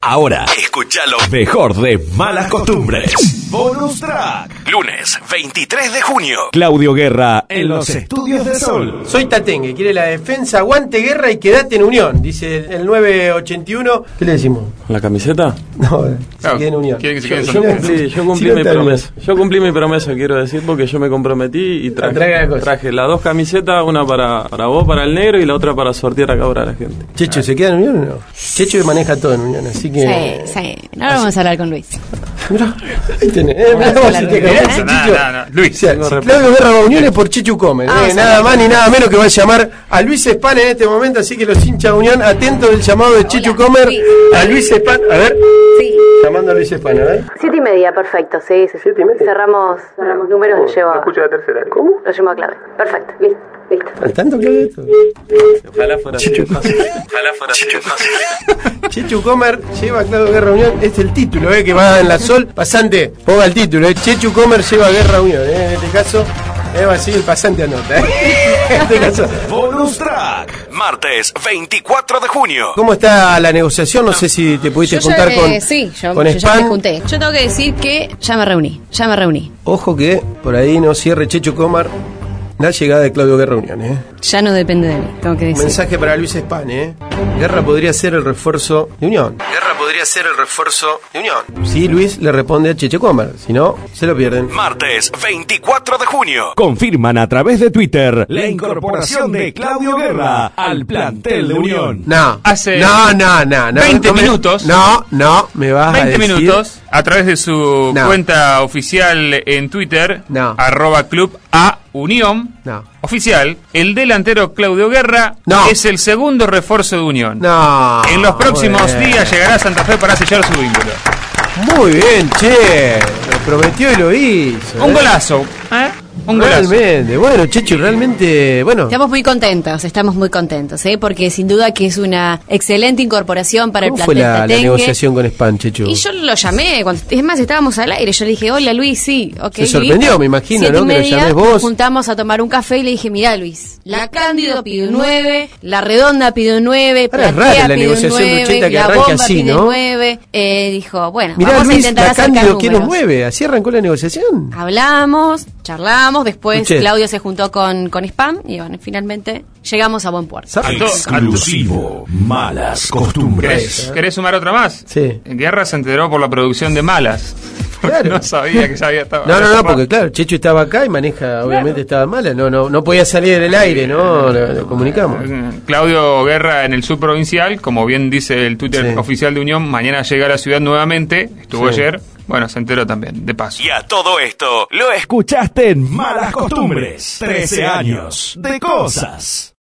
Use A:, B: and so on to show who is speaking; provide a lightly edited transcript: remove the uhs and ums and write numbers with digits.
A: Ahora, escucha lo mejor de Malas Costumbres. Bonus Track. Lunes 23 de junio. Claudio Guerra en los estudios de Sol.
B: Soy Tatengue, quiere la defensa, aguante Guerra y quedate en Unión, dice el 981. ¿Qué le decimos?
C: ¿La camiseta?
B: No, se quede en Unión.
C: Yo cumplí mi promesa. Yo cumplí mi promesa, quiero decir, porque yo me comprometí y traje las dos camisetas, una para vos, para el negro, y la otra para sortear acá para la gente.
B: Checho, ¿se queda en Unión o no? Checho maneja todo en Unión, así que...
D: Sí. Ahora vamos a hablar con Luis.
B: Mirá, ahí tenés.
C: Luis.
B: Si Claudio Guerra va a Unión es por Chechu Comer. Nada más ni nada menos que va a llamar a Luis Span en este momento, así que los hinchas de Unión, atentos del llamado de Chechu Comer a Luis Span. A ver.
D: Sí.
B: Llamando a Luis Span, a ver.
D: 7:30, perfecto, sí.
B: 7:30.
D: Cerramos números, lo llevo.
B: Escucho la tercera. ¿Cómo?
D: Lo llevo a clave. Perfecto, listo.
B: ¿Al tanto que esto?
C: Ojalá fuera así de fácil.
B: Chechu Comer lleva a Claudio Guerra Unión. Este es el título, que va en la Sol. Pasante, ponga el título, Chechu Comer lleva a Guerra Unión. En este caso, va así, el pasante anota. En este caso.
A: Bonus Track. Martes 24 de junio.
B: ¿Cómo está la negociación? No sé si te pudiste juntar con
D: Sí, yo
B: con
D: ya
B: Span.
D: me junté. Yo tengo que decir que ya me reuní.
B: Ojo que por ahí no cierre Chechu Comer la llegada de Claudio Guerra Unión,
D: Ya no depende de mí, tengo que decir.
B: Mensaje para Luis Span, Guerra podría ser el refuerzo de Unión. Sí, Luis le responde a Chechu Comer. Si no, se lo pierden.
A: Martes 24 de junio. Confirman a través de Twitter la incorporación de Claudio Guerra al plantel de Unión.
B: No.
E: Hace
B: No.
E: 20 minutos.
B: No, me vas a
E: 20
B: decir.
E: minutos, a través de su cuenta oficial en Twitter, @club a Unión, oficial, el delantero Claudio Guerra es el segundo refuerzo de Unión. En los próximos días llegará a Santa Fe para sellar su vínculo.
B: Muy bien, che. Lo prometió y lo hizo.
E: Un golazo, Un golazo.
B: Realmente, bueno, Chechu, realmente, bueno.
D: Estamos muy contentos, porque sin duda que es una excelente incorporación para el plantel.
B: ¿Cómo fue la negociación con Span, Chechu?
D: Y yo lo llamé, es más, estábamos al aire, yo le dije, hola Luis, sí, ok.
B: Se sorprendió,
D: listo.
B: me imagino,
D: 7:30,
B: ¿no? Que lo llamés vos.
D: Nos juntamos a tomar un café y le dije, mirá Luis, la Cándido pide un 9, la Redonda pide un 9,
B: Ahora es
D: Platea
B: rara la
D: pide un
B: negociación
D: 9,
B: Lucheta, que
D: la
B: arranque
D: Bomba
B: así,
D: pide
B: ¿no?
D: 9, dijo, bueno,
B: Mirá,
D: vamos
B: Luis,
D: a intentar
B: la
D: acercar
B: Cándido quiere un
D: números.
B: 9, así arrancó la negociación.
D: Hablamos, charlamos, después
B: Escuché.
D: Claudio se juntó con Span y bueno, finalmente llegamos a buen puerto.
A: Exclusivo. Malas Costumbres.
E: ¿Querés sumar otra más?
B: Sí.
E: Guerra se enteró por la producción de Malas.
B: Claro.
E: No sabía que ya había estado.
B: No, porque claro, Chechu estaba acá y maneja, obviamente estaba mala, no podía salir del aire, ¿no? Lo comunicamos.
E: Claudio Guerra en el subprovincial, como bien dice el Twitter oficial de Unión, mañana llega a la ciudad nuevamente, estuvo ayer, bueno, se enteró también, de paso.
A: Y a todo esto, lo escuchaste en Malas Costumbres. 13 años de cosas.